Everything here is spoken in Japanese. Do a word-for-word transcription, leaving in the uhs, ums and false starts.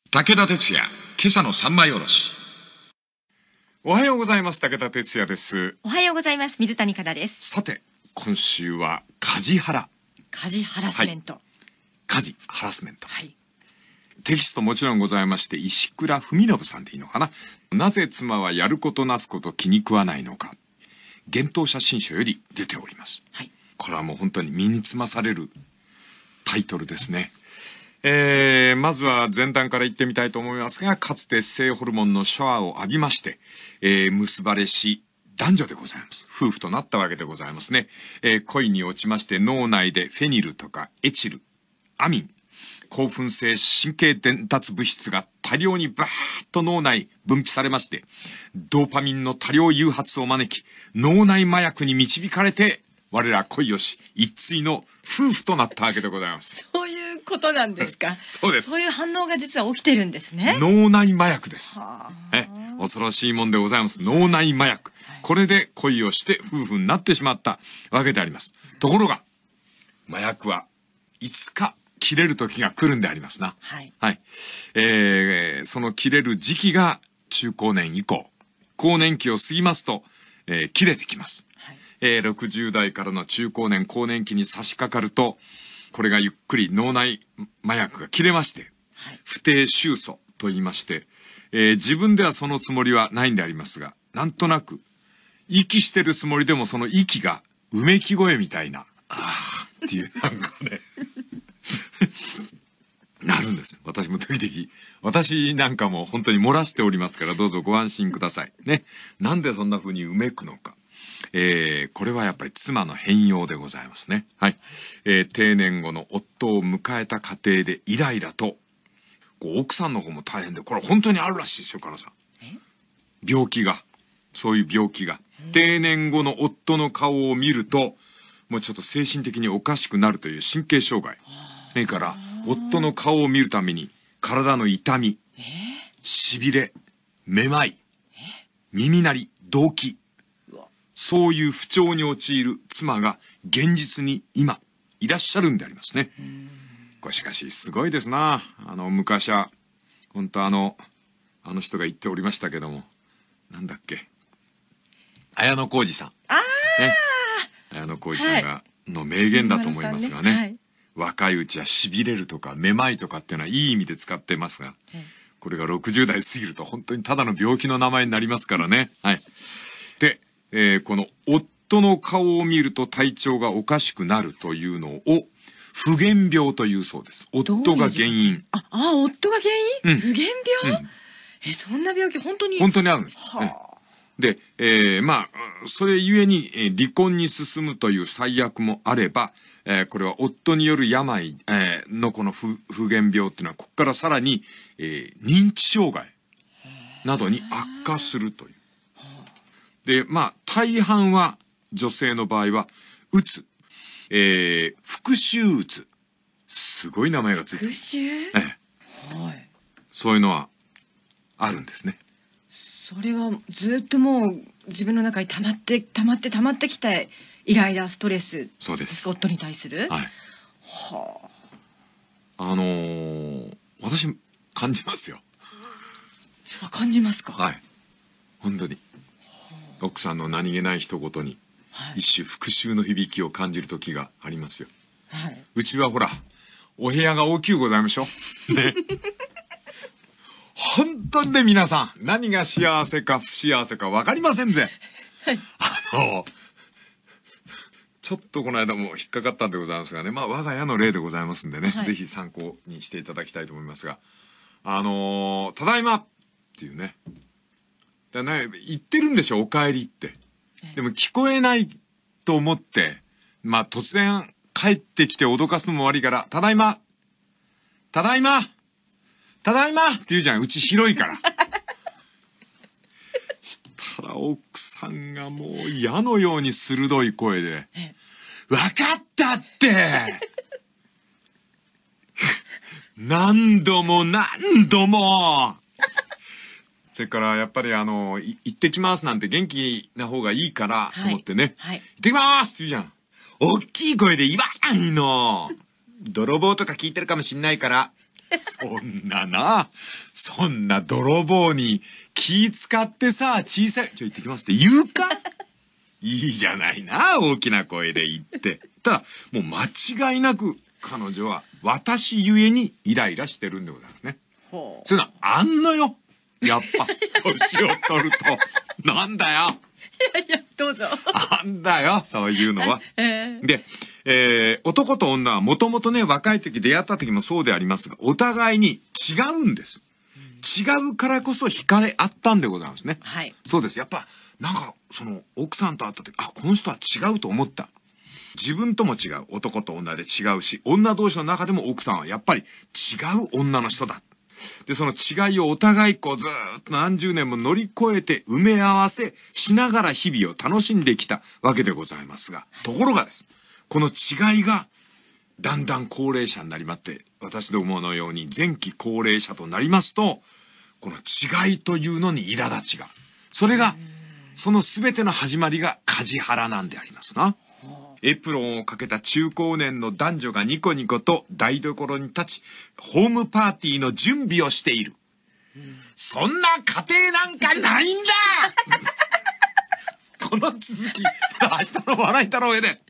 武田鉄矢、今朝の三枚おろし。 おはようございます。武田鉄矢です。 おはようございます。水谷香奈です。 さて、今週は家事ハラ。 家事ハラスメント。はい、 家事ハラスメント。 はい。 テキストもちろんございまして、石倉文信さんでいいのかな。なぜ妻はやることなすこと気に食わないのか。幻冬写真書より出ております。 はい。 これはもう本当に身につまされるタイトルですね。えー、まずは前段から言ってみたいと思いますが、かつて性ホルモンのシャワーを浴びまして、えー、結ばれし男女でございます。夫婦となったわけでございますね。えー、恋に落ちまして脳内でフェニルとかエチル、アミン、興奮性神経伝達物質が多量にバーッと脳内分泌されまして、ドーパミンの多量誘発を招き、脳内麻薬に導かれて、我ら恋をし、一対の夫婦となったわけでございます。 そういうことなんですか。 そうです。 そういう反応が実は起きてるんですね。 脳内麻薬です。 はえ、恐ろしいもんでございます。脳内麻薬。はい、これで恋をして夫婦になってしまったわけであります。ところが、麻薬はいつか切れる時が来るんでありますな。 はい。 はい。えー、その切れる時期が中高年以降。更年期を過ぎますと、えー、切れてきます。はい。えー、ろくじゅう代からの中高年、更年期に差し掛かると、これがゆっくり脳内麻薬が切れまして、はい、不定収素と言いまして、えー、自分ではそのつもりはないんでありますが、なんとなく、息してるつもりでもその息がうめき声みたいな、あーっていう、なんかね、なるんです。私も時々。私なんかも本当に漏らしておりますから、どうぞご安心ください。ね。なんでそんな風にうめくのか。えー、これはやっぱり妻の変容でございますね。はい。えー、定年後の夫を迎えた家庭でイライラと、こう奥さんの方も大変で、これ本当にあるらしいですよ、かなさん。病気が。そういう病気が。定年後の夫の顔を見ると、もうちょっと精神的におかしくなるという神経障害。それから、夫の顔を見るために、体の痛み、痺れ、めまい、耳鳴り、動悸。そういう不調に陥る妻が現実に今いらっしゃるんでありますね。これしかしすごいですな。あの昔は本当あのあの人が言っておりましたけども、なんだっけ、綾小路さん。 ああ、 ね、綾小路さんが、はい、の名言だと思いますがね。はい、若いうちは痺れるとかめまいとかっていうのはいい意味で使ってますが、はい、これがろくじゅう代過ぎると本当にただの病気の名前になりますからね。はい。で。えー、この夫の顔を見ると体調がおかしくなるというのを不原病というそうです。夫が原因。 ああ、夫が原因、うん、不原病、うん、え、そんな病気本当に本当にあるんです。はあ、で、えー、まあそれゆえに、えー、離婚に進むという最悪もあれば、えー、これは夫による病、えー、のこの不不原病っていうのはここからさらに、えー、認知障害などに悪化するという。で、まあ、大半は、女性の場合は、うつ。えー、復讐うつ。すごい名前がついてる。 復讐？ええ。はい。そういうのは、あるんですね。 それは、ずっともう、自分の中に溜まって、溜まって、溜まってきたイライラ、ストレス。 そうです。 夫に対する。 はい。はあ。あのー、私、感じますよ。 あ、感じますか？ はい。本当に。奥さんの何気ない一言に、はい、一種復讐の響きを感じる時がありますよ。はい、うちはほら、お部屋が大きゅうございましょ。ね。本当にね、皆さん、何が幸せか不幸せか分かりませんぜ。はい、あの、ちょっとこの間も引っかかったんでございますがね、まあ我が家の例でございますんでね、はい、ぜひ参考にしていただきたいと思いますが、あのー、ただいまっていうね、だね、言ってるんでしょ、お帰りって。でも聞こえないと思って、まあ突然帰ってきて脅かすのも悪いから、ただいまただいまただいまって言うじゃん、うち広いから。したら奥さんがもう矢のように鋭い声で、わかったって何度も何度もそれからやっぱりあの行ってきますなんて元気な方がいいからと思ってね、はいはい、行ってきますって言うじゃん。大きい声で言わないの。泥棒とか聞いてるかもしんないからそんなな、そんな泥棒に気使ってさ、小さい、ちょ行ってきますって言うかいいじゃないな、大きな声で言って。ただ、もう間違いなく彼女は私ゆえにイライラしてるんでございますね。 ほう。 そういうのはあんのよ。やっぱ、年を取ると。なんだよ。 いや、どうぞ。 あんだよ、そういうのは。 えー、 で、えー、男と女はもともとね、若い時出会った時もそうでありますが、お互いに違うんです。違うからこそ惹かれ合ったんでございますね。 はい。 そうです。やっぱ、なんか、その、奥さんと会った時、あ、この人は違うと思った。自分とも違う。男と女で違うし、女同士の中でも奥さんはやっぱり違う女の人だ。で、その違いをお互いこうずーっと何十年も乗り越えて埋め合わせしながら日々を楽しんできたわけでございますが、ところがです。この違いがだんだん高齢者になりまって、私どものように前期高齢者となりますと、この違いというのに苛立ちが。それが、その全ての始まりが梶原なんでありますな。エプロンをかけた中高年の男女がニコニコと台所に立ち、ホームパーティーの準備をしている。そんな家庭なんかないんだこの続き、明日の笑い太郎へで。